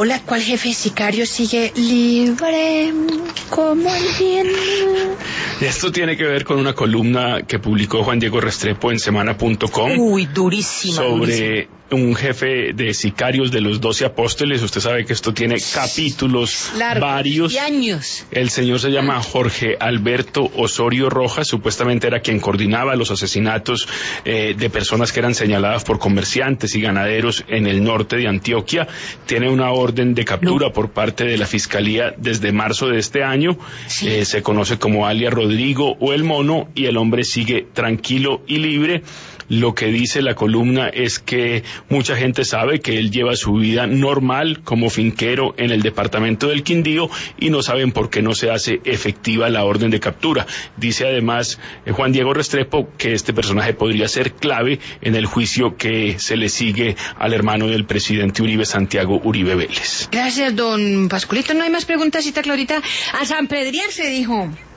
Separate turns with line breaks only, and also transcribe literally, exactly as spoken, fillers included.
Hola, ¿cuál jefe sicario sigue libre como el viento?
Esto tiene que ver con una columna que publicó Juan Diego Restrepo en semana punto com.
Uy, durísima,
sobre
durísima.
un jefe de sicarios de los doce apóstoles. Usted sabe que esto tiene capítulos
Largos,
varios.
Y años.
El señor se llama Jorge Alberto Osorio Rojas, supuestamente era quien coordinaba los asesinatos eh, de personas que eran señaladas por comerciantes y ganaderos en el norte de Antioquia. Tiene una orden de captura no. por parte de la Fiscalía desde marzo de este año. Sí. Eh, se conoce como alias Rodrigo o el Mono, y el hombre sigue tranquilo y libre. Lo que dice la columna es que mucha gente sabe que él lleva su vida normal como finquero en el departamento del Quindío y no saben por qué no se hace efectiva la orden de captura. Dice además eh, Juan Diego Restrepo que este personaje podría ser clave en el juicio que se le sigue al hermano del presidente Uribe, Santiago Uribe Vélez.
Gracias, don Pascualito. No hay más preguntas, cita Clorita. A San Pedriar se dijo.